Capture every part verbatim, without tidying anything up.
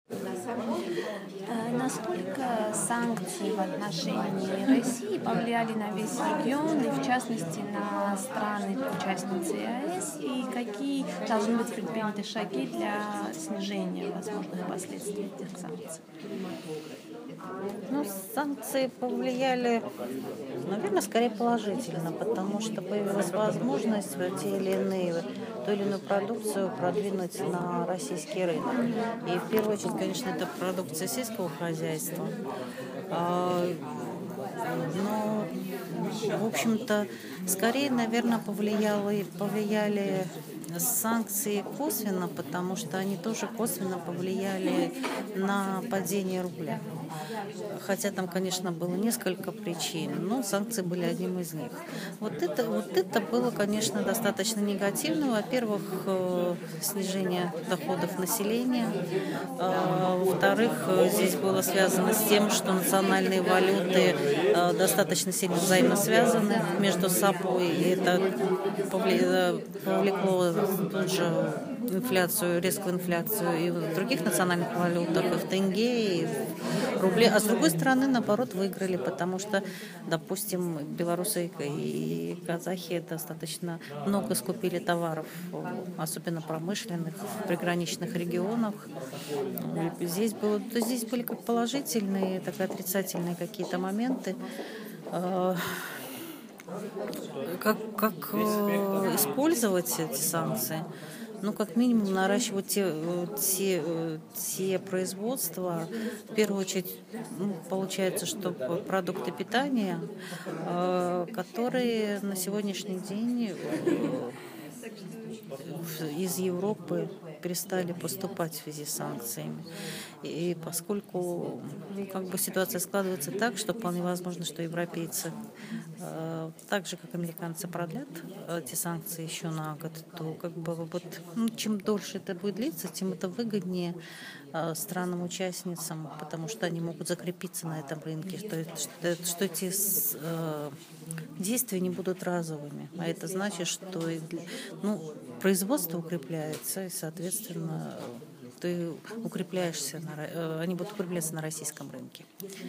Э, Насколько санкции в отношении России повлияли на весь регион и, в частности, на страны-участницы ЕАЭС, и какие должны быть предприняты шаги для снижения возможных последствий этих санкций? Ну, санкции повлияли, наверное, скорее положительно, потому что появилась возможность те или иные, ту или иную продукцию продвинуть на российский рынок. И в первую очередь, конечно, это продукция сельского хозяйства. А, Но, в общем-то, скорее, наверное, повлияло, повлияли санкции косвенно, потому что они тоже косвенно повлияли на падение рубля. Хотя там, конечно, было несколько причин, но санкции были одним из них. Вот это, вот это было, конечно, достаточно негативно. Во-первых, э, снижение доходов населения. А, Во-вторых, э, здесь было связано с тем, что национальные валюты э, достаточно сильно взаимосвязаны между собой. И это повле- э, повлекло тут же инфляцию, резкую инфляцию и в других национальных валютах, и в тенге, и в рубле. А с другой стороны, наоборот, выиграли, потому что, допустим, белорусы и казахи достаточно много скупили товаров, особенно промышленных, в приграничных регионах. И Здесь, было, то здесь были как положительные, так и отрицательные какие-то моменты. Э, Как, как э, использовать эти санкции? Ну, как минимум, наращивать те, э, те, э, те производства. В первую очередь, ну, получается, что п- продукты питания, э, которые на сегодняшний день э, в- из Европы перестали поступать в связи с санкциями. И поскольку ну, как бы ситуация складывается так, что вполне возможно, что европейцы, э, так же как американцы, продлят э, эти санкции еще на год, то как бы вот ну, чем дольше это будет длиться, тем это выгоднее э, странам-участницам, потому что они могут закрепиться на этом рынке, что, это- что, это- что эти с- э, действия не будут разовыми. А это значит, что и для- ну, производство укрепляется, и, соответственно, ты укрепляешься, на, ро- э, они будут укрепляться на российском рынке.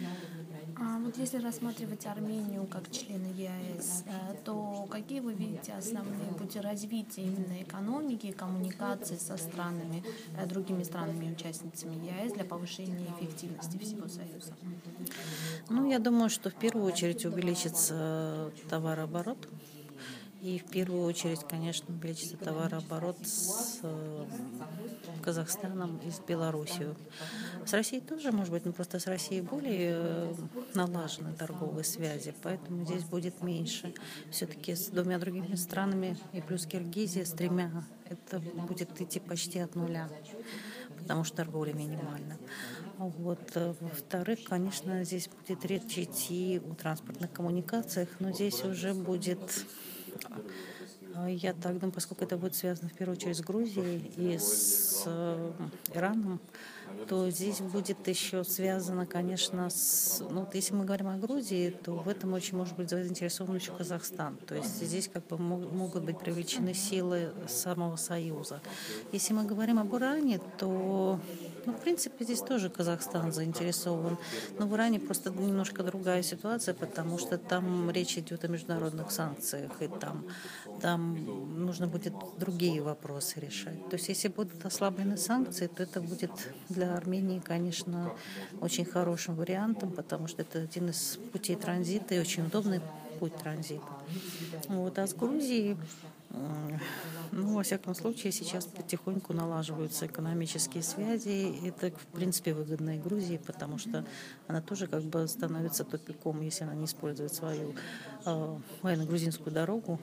А вот если рассматривать Армению как члена ЕАЭС, э, то какие вы видите основные пути развития именно экономики, коммуникации со странами, э, другими странами-участницами ЕАЭС для повышения эффективности всего Союза? Ну, я думаю, что в первую очередь увеличится товарооборот. И в первую очередь, конечно, увеличится товарооборот с э, Казахстаном и с Белоруссией. С Россией тоже, может быть, но просто с Россией более э, налажены торговые связи, поэтому здесь будет меньше. Все-таки с двумя другими странами, и плюс Киргизия, с тремя, это будет идти почти от нуля, потому что торговля минимальна. Вот. э, Во-вторых, конечно, здесь будет речь идти о транспортных коммуникациях, но здесь уже будет, а, я так думаю, поскольку это будет связано в первую очередь с Грузией и с э, Ираном, то здесь будет еще связано, конечно, с... Ну, вот если мы говорим о Грузии, то в этом очень может быть заинтересован еще Казахстан. То есть здесь как бы мог- могут быть привлечены силы самого Союза. Если мы говорим об Иране, то, ну, в принципе, здесь тоже Казахстан заинтересован. Но в Иране просто немножко другая ситуация, потому что там речь идет о международных санкциях, и там, там нужно будет другие вопросы решать. То есть если будут ослаблены санкции, то это будет для Армении, конечно, очень хорошим вариантом, потому что это один из путей транзита и очень удобный путь транзита. Вот. А с Грузией, м, ну, во всяком случае, сейчас потихоньку налаживаются экономические связи. Это, в принципе, выгодно и Грузии, потому что она тоже как бы становится тупиком, если она не использует свою э, военно-грузинскую дорогу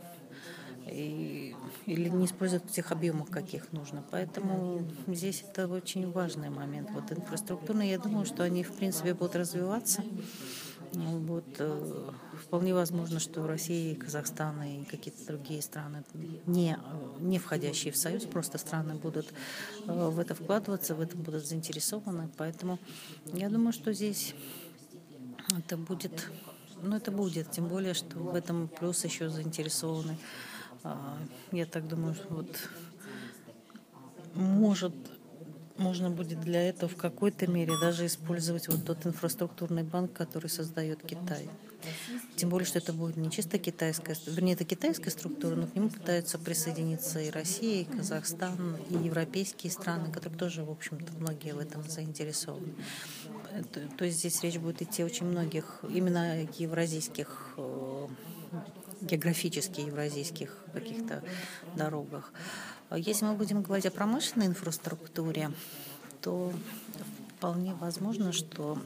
и, или не используют в тех объемах, каких нужно. Поэтому здесь это очень важный момент. Вот инфраструктурно, я думаю, что они, в принципе, будут развиваться. Ну, Вот, э, вполне возможно, что Россия, и Казахстан и какие-то другие страны, не, э, не входящие в Союз, просто страны будут э, в это вкладываться, в это будут заинтересованы. Поэтому я думаю, что здесь это будет, ну это будет, тем более, что в этом плюс еще заинтересованы. а, Я так думаю, что вот может можно будет для этого в какой-то мере даже использовать вот тот инфраструктурный банк, который создает Китай. Тем более, что это будет не чисто китайская, вернее, это китайская структура, но к нему пытаются присоединиться и Россия, и Казахстан, и европейские страны, которые тоже, в общем-то, многие в этом заинтересованы. То, то есть здесь речь будет идти о очень многих, именно евразийских, э, географически евразийских каких-то дорогах. Если мы будем говорить о промышленной инфраструктуре, то вполне возможно, что,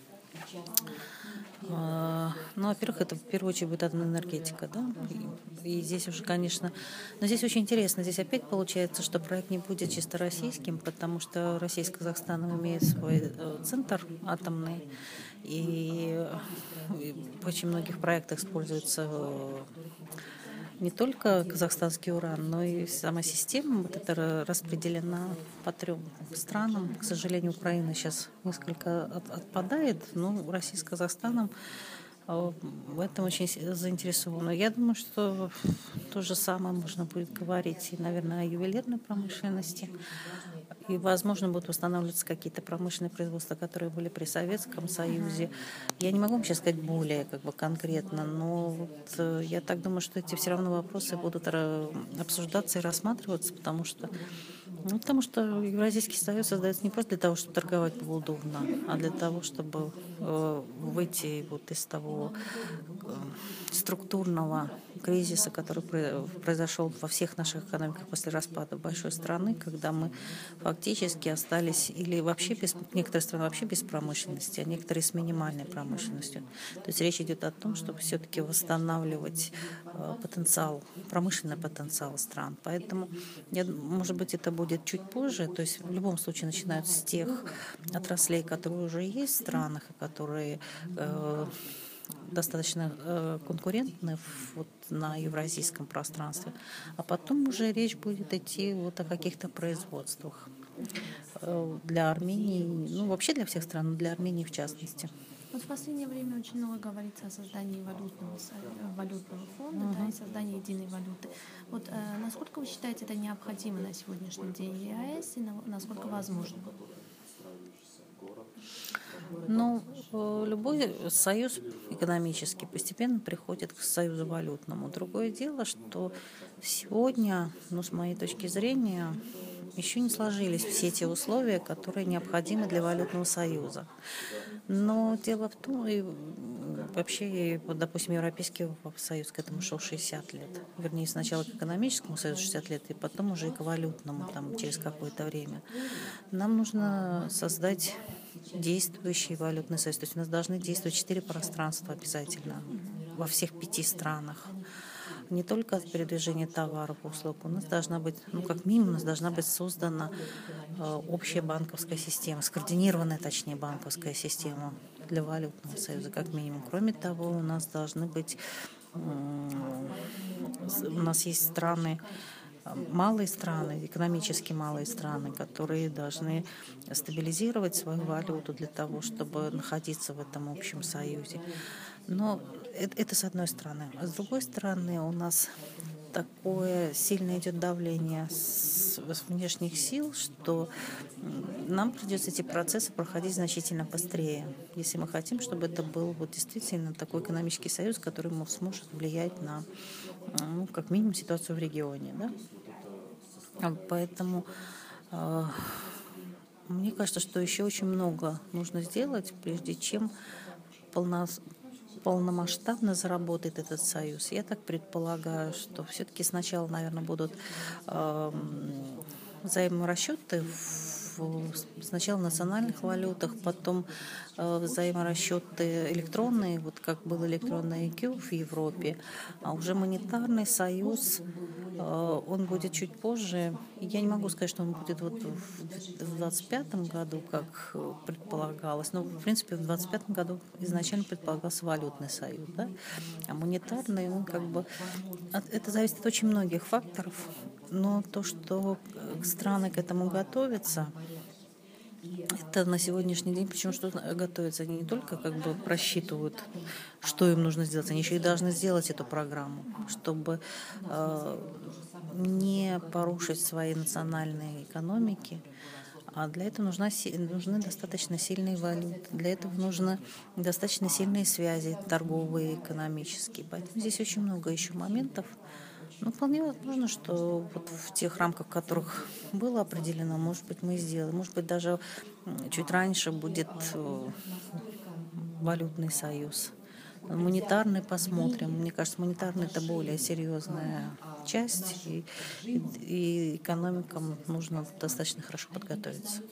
э, ну, во-первых, это в первую очередь будет атомная энергетика, да, и, и здесь уже, конечно, но здесь очень интересно, здесь опять получается, что проект не будет чисто российским, потому что Россия с Казахстаном имеет свой э, центр атомный, и, и в очень многих проектах используется э, не только казахстанский уран, но и сама система вот это распределена по трем странам. К сожалению, Украина сейчас несколько от, отпадает, но Россия с Казахстаном в этом очень заинтересована. Я думаю, что то же самое можно будет говорить и, наверное, о ювелирной промышленности. И, возможно, будут восстанавливаться какие-то промышленные производства, которые были при Советском Союзе. Я не могу вам сейчас сказать более как бы, конкретно, но вот, я так думаю, что эти все равно вопросы будут обсуждаться и рассматриваться, потому что, ну, потому что Евразийский союз создается не просто для того, чтобы торговать было удобно, а для того, чтобы э, выйти вот из того э, структурного кризиса, который произошел во всех наших экономиках после распада большой страны, когда мы фактически остались или вообще без, некоторые страны вообще без промышленности, а некоторые с минимальной промышленностью. То есть речь идет о том, чтобы все-таки восстанавливать э, потенциал, промышленный потенциал стран. Поэтому, я, может быть, это будет чуть позже. То есть в любом случае начинают с тех отраслей, которые уже есть в странах, и которые э, достаточно э, конкурентны вот, на евразийском пространстве, а потом уже речь будет идти вот о каких-то производствах э, для Армении, ну вообще для всех стран, но для Армении в частности. Вот в последнее время очень много говорится о создании валютного, валютного фонда, uh-huh. да, и создании единой валюты. Вот э, насколько вы считаете это необходимо на сегодняшний день ЕАЭС и на, насколько возможно? Ну, любой союз экономический постепенно приходит к союзу валютному. Другое дело, что сегодня, ну, с моей точки зрения, еще не сложились все те условия, которые необходимы для валютного союза. Но дело в том, и вообще, вот, допустим, Европейский союз к этому шел шестьдесят лет. Вернее, сначала к экономическому союзу шестьдесят лет, и потом уже и к валютному там, через какое-то время. Нам нужно создать действующий валютный союз. То есть у нас должны действовать четыре пространства обязательно во всех пяти странах. Не только передвижение товаров и услуг. У нас должна быть, ну как минимум, у нас должна быть создана э, общая банковская система, скоординированная, точнее, банковская система для валютного союза, как минимум. Кроме того, у нас должны быть, э, у нас есть страны, малые страны, экономически малые страны, которые должны стабилизировать свою валюту для того, чтобы находиться в этом общем союзе. Но это, это с одной стороны. А с другой стороны, у нас такое сильное идет давление с, с внешних сил, что нам придется эти процессы проходить значительно быстрее, если мы хотим, чтобы это был вот действительно такой экономический союз, который сможет влиять на, ну, как минимум, ситуацию в регионе. Да? Поэтому э, мне кажется, что еще очень много нужно сделать, прежде чем полноценно полномасштабно заработает этот союз. Я так предполагаю, что все-таки сначала, наверное, будут э, взаиморасчеты в, сначала в национальных валютах, потом э, взаиморасчеты электронные, вот как был электронный ай кью в Европе, а уже монетарный союз, э, он будет чуть позже. Я не могу сказать, что он будет вот в двадцать пятом году, как предполагалось, но, в принципе, в двадцать пятом году изначально предполагался валютный союз, да? А монетарный, он как бы... Это зависит от очень многих факторов, но то, что страны к этому готовятся, это на сегодняшний день, почему что готовятся, они не только как бы просчитывают, что им нужно сделать, они еще и должны сделать эту программу, чтобы э, не порушить свои национальные экономики, А для этого нужна, нужны достаточно сильные валюты, для этого нужны достаточно сильные связи торговые, экономические. Поэтому здесь очень много еще моментов. Но вполне возможно, что вот в тех рамках, в которых было определено, может быть, мы сделаем. Может быть, даже чуть раньше будет валютный союз. Монетарный посмотрим. Мне кажется, монетарный это более серьезная часть, и, и, и экономикам нужно достаточно хорошо подготовиться.